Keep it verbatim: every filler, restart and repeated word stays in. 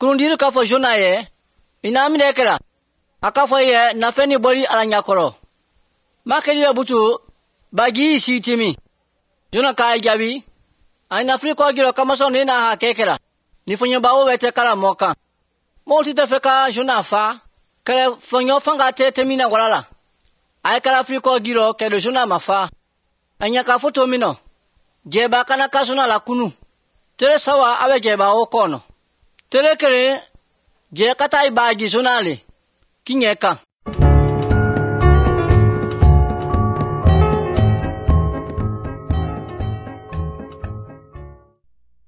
Kurundiru kafo Jona ye, inamine kera. Akafo ye nafeni bori alanyakoro. Makeli ya butu bagi isi timi. Jona ka jabi. Aina friko giro kamaso nina ha kekera. Nifonyo bawo wete kala moka. Molti te feka Jona fa. Kele fonyo fanga te temina walala. Ay kala friko giro ke de Jona mafa. Anya ka foto mino. Jeba kana kasuna la kunu. Tere sawa awe jeba okono. Tere kere je katai bagi Jona le. Kinyeka.